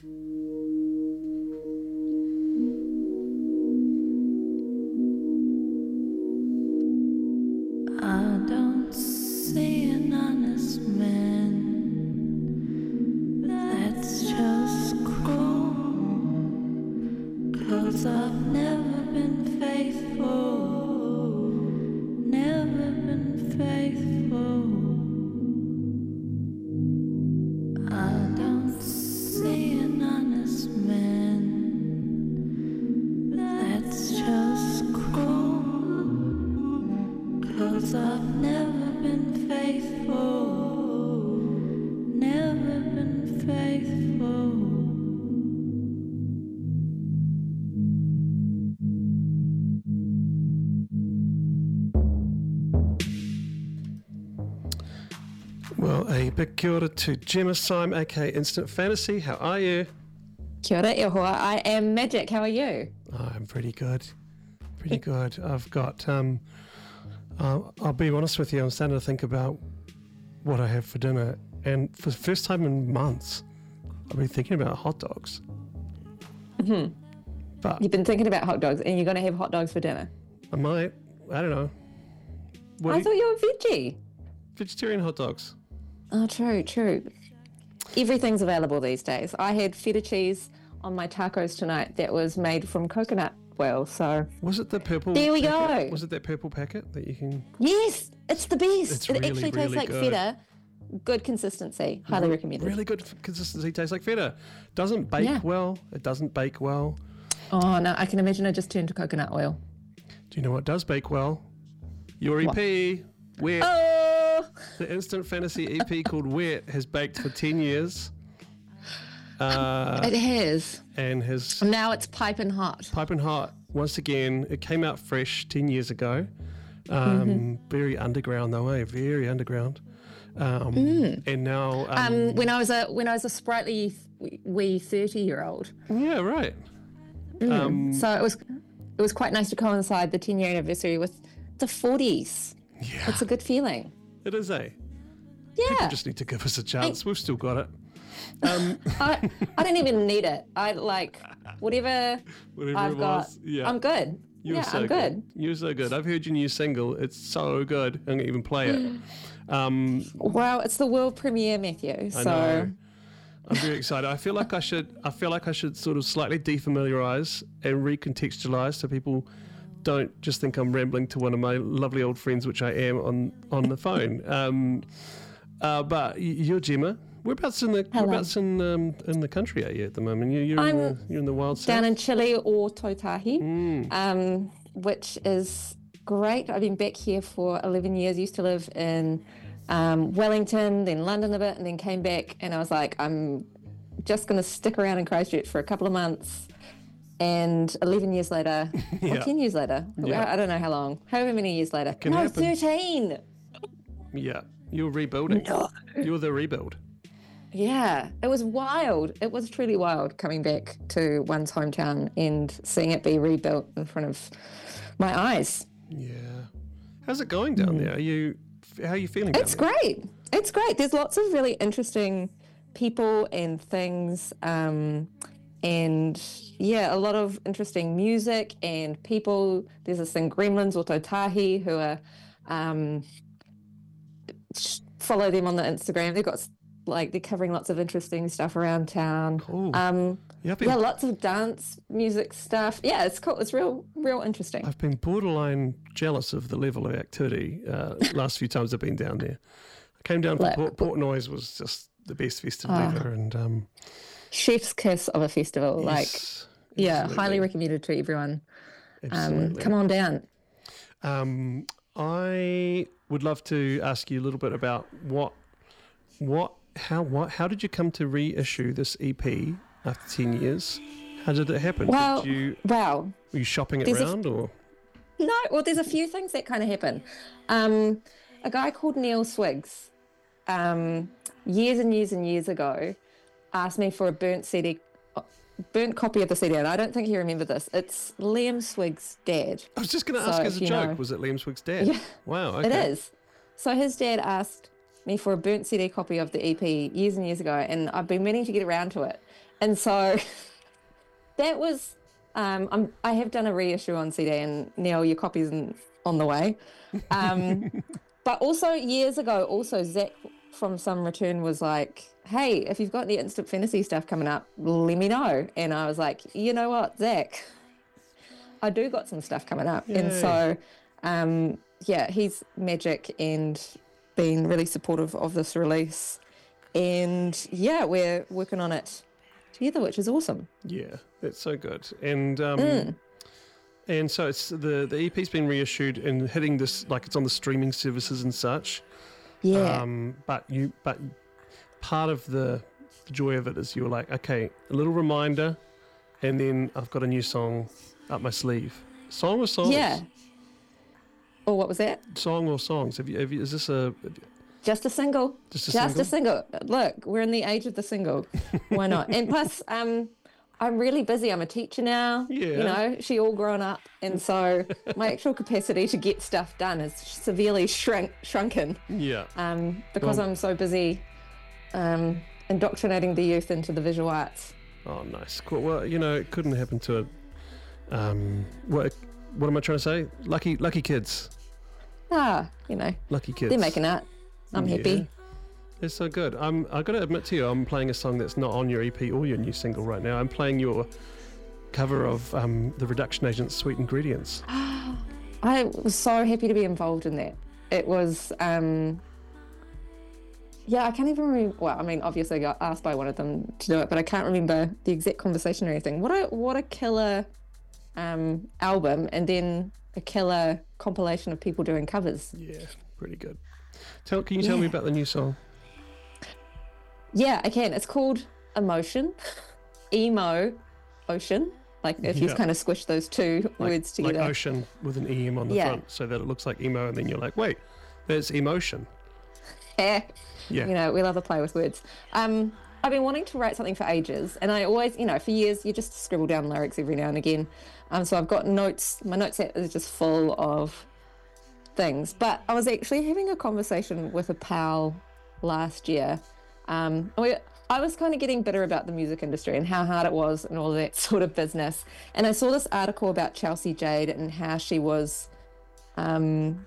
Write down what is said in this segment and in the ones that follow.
I don't see an honest man. That's just cruel. 'Cause I've never been faithful. Never been faithful. I don't see an honest man. That's just cruel. 'Cause I've never been faithful, never been faithful. Well, a big kia ora to Gemma Syme, aka Instant Fantasy. How are you? Kia ora, e hoa. I am Magic. How are you? Oh, I'm pretty good. Pretty good. I've got... I'll be honest with you, I'm starting to think about what I have for dinner, and for the first time in months, I've been thinking about hot dogs. Mm-hmm. But you've been thinking about hot dogs, and you're going to have hot dogs for dinner? I might. I don't know. I thought you were veggie. Vegetarian hot dogs. Oh, true. Everything's available these days. I had feta cheese on my tacos tonight that was made from coconut oil, so... Was it the purple There we packet? go. Was it that purple packet that you can... Yes, it's the best. It's it really, actually tastes really like good. feta. Good consistency. Highly recommended. Really good consistency. Tastes like feta. Doesn't bake well. It doesn't bake well. Oh, no, I can imagine it just turned to coconut oil. Do you know what does bake well? Your EP. Wet. Oh! The Instant Fantasy EP called Wet has baked for 10 years. It has. And has... Now it's piping hot. Piping hot. Once again, it came out fresh 10 years ago. Very underground though, eh? Very underground. And now... when I was a sprightly wee 30-year-old. Yeah, right. So it was quite nice to coincide the 10-year anniversary with the 40s. Yeah. It's a good feeling. It is, eh? Yeah. People just need to give us a chance. We've still got it. I don't even need it. I like whatever I've it got. was. Yeah. I'm good. I'm good. You're so good. I've heard your new single. It's so good. I'm gonna even play it. Wow, it's the world premiere, Matthew. I know. I'm very excited. I feel like I should sort of slightly defamiliarize and recontextualize so people don't just think I'm rambling to one of my lovely old friends, which I am on the phone. But you're Gemma. Whereabouts in the country are you at the moment? You're in the wild south? Down in Chile or Totahi, which is great. I've been back here for 11 years. Used to live in Wellington, then London a bit, and then came back. And I was like, I'm just going to stick around in Christchurch for a couple of months. And 11 years later, or 10 years later, I don't know how long, however many years later. Can happen. 13. Yeah, you're rebuilding. No. You're the rebuild. Yeah, it was wild. It was truly wild coming back to one's hometown and seeing it be rebuilt in front of my eyes. Yeah. How's it going down there? How are you feeling? It's great. It's great. There's lots of really interesting people and things, and yeah, a lot of interesting music and people. There's this thing, Gremlins or Totahi, who are follow them on the Instagram. They've got they're covering lots of interesting stuff around town. Cool. Lots of dance music stuff. Yeah, it's cool. It's real interesting. I've been borderline jealous of the level of activity last few times I've been down there. I came down from Port Noise, was just the best festival ever, and chef's kiss of a festival. Yes, highly recommended to everyone. Absolutely. Come on down. I would love to ask you a little bit about how did you come to reissue this EP after 10 years? How did it happen? Well, were you shopping it around or? No, well, there's a few things that kind of happen. A guy called Neil Swiggs, years and years and years ago, asked me for a burnt copy of the CD, and I don't think he remembered this. It's Liam Swiggs' dad. I was just going to ask as a joke, was it Liam Swiggs' dad? Yeah. Wow, okay. It is. So his dad asked me for a burnt CD copy of the EP years and years ago, and I've been meaning to get around to it. And so that was, I have done a reissue on CD, and Neil, your copy's on the way. But also years ago, also Zach from Some Return was like, hey, if you've got any Instant Fantasy stuff coming up, let me know. And I was like, you know what, Zach, I do got some stuff coming up. Yay. And so, yeah, he's magic and been really supportive of this release. And yeah, we're working on it together, which is awesome. Yeah, that's so good. And so it's the EP's been reissued and hitting this, like it's on the streaming services and such. Yeah. But part of the joy of it is you're like, okay, a little reminder, and then I've got a new song up my sleeve. Song or songs? Yeah. Oh, what was that? Song or songs? Is this Just a single. Just a single. Look, we're in the age of the single. Why not? And plus, I'm really busy. I'm a teacher now. Yeah. You know, she all grown up. And so my actual capacity to get stuff done is severely shrunken. Yeah. Because I'm so busy indoctrinating the youth into the visual arts. Oh, nice. Cool. Well, you know, it couldn't happen to what am I trying to say? Lucky kids. You know, Lucky kids. they're making art. I'm happy. It's so good. I got to admit to you, I'm playing a song that's not on your EP or your new single right now. I'm playing your cover of the Reduction Agent's Sweet Ingredients. I was so happy to be involved in that. It was, I can't even remember. Well, I mean, obviously I got asked by one of them to do it, but I can't remember the exact conversation or anything. What a killer album, and then a killer compilation of people doing covers. Yeah, pretty good. Can you tell me about the new song? Yeah, I can. It's called Emotion. Emo Ocean. Like if you kind of squish those two words together. Like ocean with an EM on the front so that it looks like emo, and then you're like, wait, there's emotion. Yeah. Yeah. You know, we love to play with words. I've been wanting to write something for ages, and I always, you know, for years, you just scribble down lyrics every now and again. So I've got notes. My notes set is just full of things. But I was actually having a conversation with a pal last year. I was kind of getting bitter about the music industry and how hard it was and all of that sort of business. And I saw this article about Chelsea Jade and how she was doing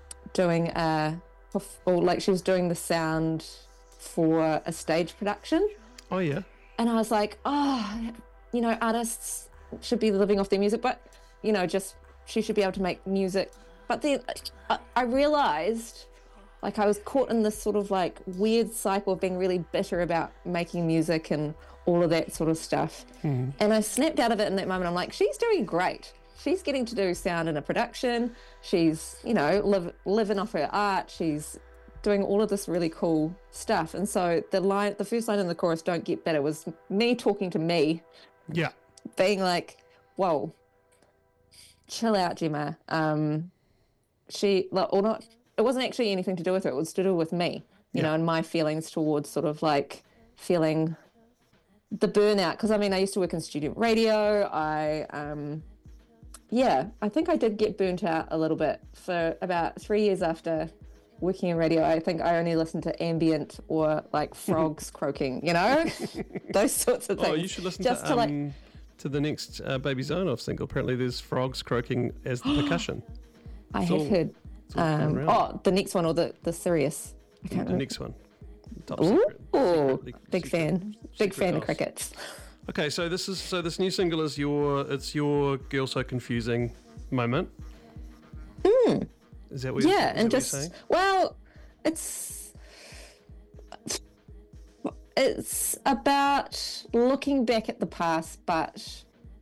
she was doing the sound for a stage production. Oh, yeah. And I was like, you know, artists should be living off their music, but, you know, just she should be able to make music. But then I realized, like, I was caught in this sort of like weird cycle of being really bitter about making music and all of that sort of stuff. And I snapped out of it in that moment. I'm like, she's doing great. She's getting to do sound in a production. She's, you know, living off her art. She's doing all of this really cool stuff. And so the first line in the chorus, "Don't Get Better," was me talking to me. Yeah. Being like, whoa, chill out, Gemma. It wasn't actually anything to do with her. It was to do with me, you know, and my feelings towards sort of like feeling the burnout. Because I mean, I used to work in student radio. I think I did get burnt out a little bit for about 3 years after working in radio. I think I only listened to ambient or like frogs croaking, you know, those sorts of things. Oh, you should listen just to the next Baby Zonoff single. Apparently there's frogs croaking as the percussion. I have heard. The next one or the Sirius. I can't The remember. next one. Top secret. Ooh, big Secret fan. goals. Big Secret fan of goals. crickets. Okay, so this new single is your Girl So Confusing moment. Is that what Yeah, and you're just saying? well, it's about looking back at the past, but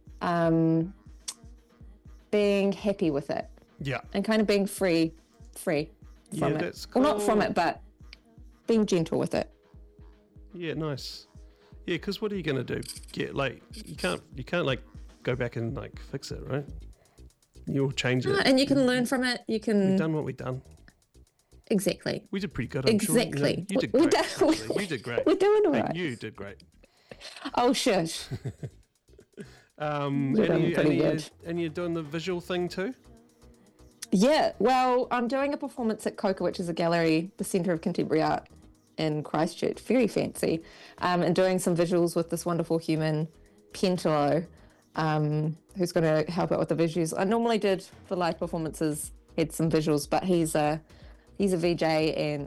being happy with it Yeah. and kind of being free Yeah, from it. that's Well, not from cool. it, but being gentle with it. Yeah, nice. Yeah, because what are you gonna do? Get like you can't like go back and like fix it, right? You'll change it. And you can learn from it. You We've can done what we've done. exactly. We did pretty good. I'm sure. Exactly. You did We great. done- actually. You did great. We're doing all Hey, right. you did great. Oh, shush. And You're doing pretty good. you're doing the visual thing too. Yeah, well, I'm doing a performance at COCA, which is a gallery, the Centre of Contemporary Art in Christchurch, very fancy, and doing some visuals with this wonderful human Pentelo, who's going to help out with the visuals. I normally did the live performances, had some visuals, but he's a VJ and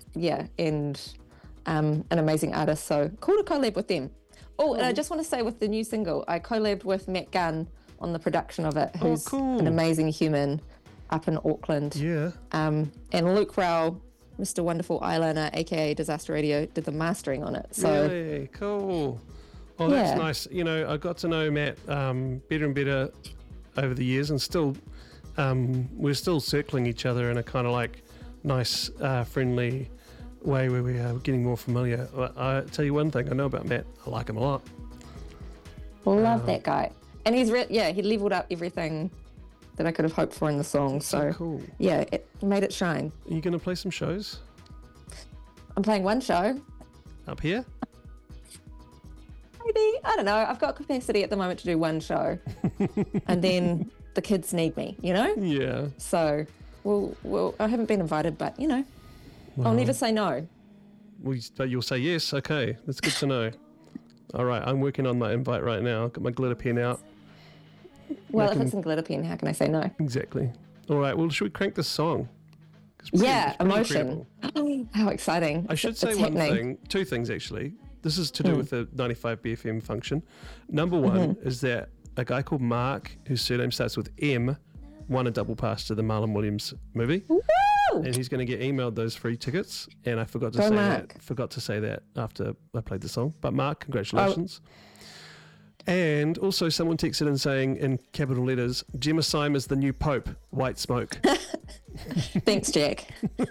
an amazing artist. So cool to collab with them. Oh, and I just want to say with the new single, I collabed with Matt Gunn on the production of it, who's an amazing human up in Auckland. Yeah. And Luke Rowell, Mr. Wonderful Eyeliner, aka Disaster Radio, did the mastering on it. So really cool. Oh, that's nice. You know, I got to know Matt better and better over the years, and still, we're still circling each other in a kind of like nice, friendly way where we are getting more familiar. I tell you one thing I know about Matt, I like him a lot. Love that guy. And he's he leveled up everything that I could have hoped for in the song. So cool. Yeah, it made it shine. Are you going to play some shows? I'm playing one show. Up here? Maybe. I don't know. I've got capacity at the moment to do one show. And then the kids need me, you know? Yeah. So, well, I haven't been invited, but, you know, I'll never say no. But you'll say yes. Okay, that's good to know. All right, I'm working on my invite right now. Got my glitter pen out. Well, if it's in glitter pen, how can I say no? Exactly. All right, well, should we crank this song? Emotion. How exciting. I should say two things actually. This is to do with the 95 BFM function. Number one is that a guy called Mark, whose surname starts with M, won a double pass to the Marlon Williams movie. Woo! And he's going to get emailed those free tickets. And I forgot to say that after I played the song. But Mark, congratulations. And also someone texted in saying in capital letters, Gemma Syme is the new Pope, white smoke. Thanks, Jack.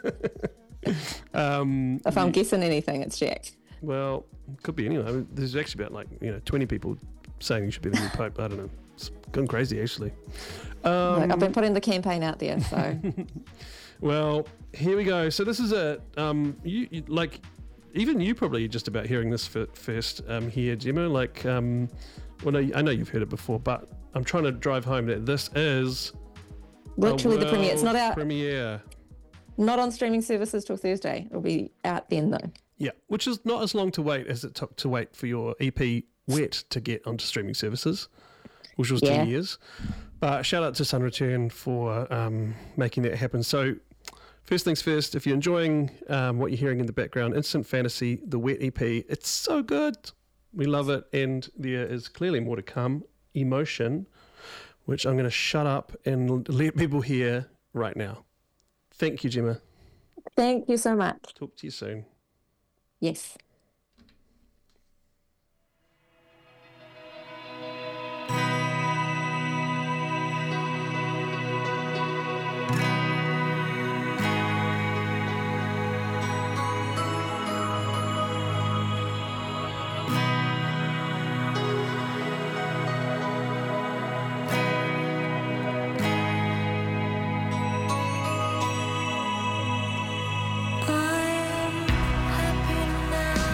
If I'm guessing anything, it's Jack. Well, could be anyone. I mean, there's actually about 20 people saying you should be the new Pope. I don't know. It's gone crazy, actually. I've been putting the campaign out there, so... Well, here we go. So this is you even you probably just about hearing this first here, Gemma. I know you've heard it before, but I'm trying to drive home that this is literally the premiere. It's not out. Premiere. Not on streaming services till Thursday. It'll be out then, though. Yeah, which is not as long to wait as it took to wait for your EP Wet to get onto streaming services, which was 2 years. But shout out to Sun Return for making that happen. So first things first, if you're enjoying what you're hearing in the background, Instant Fantasy, the Wet EP, it's so good. We love it. And there is clearly more to come. Emotion, which I'm going to shut up and let people hear right now. Thank you, Gemma. Thank you so much. Talk to you soon. Yes. I'm happy now.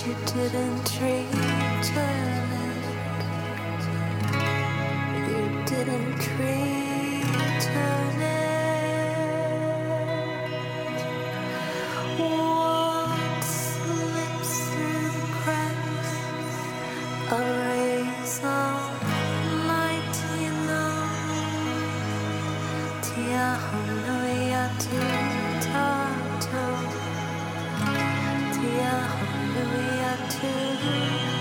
you didn't return it. You didn't return it. What slips through the cracks? A rays of light, you know. Tia Honoria to Tato. Tia Honoria to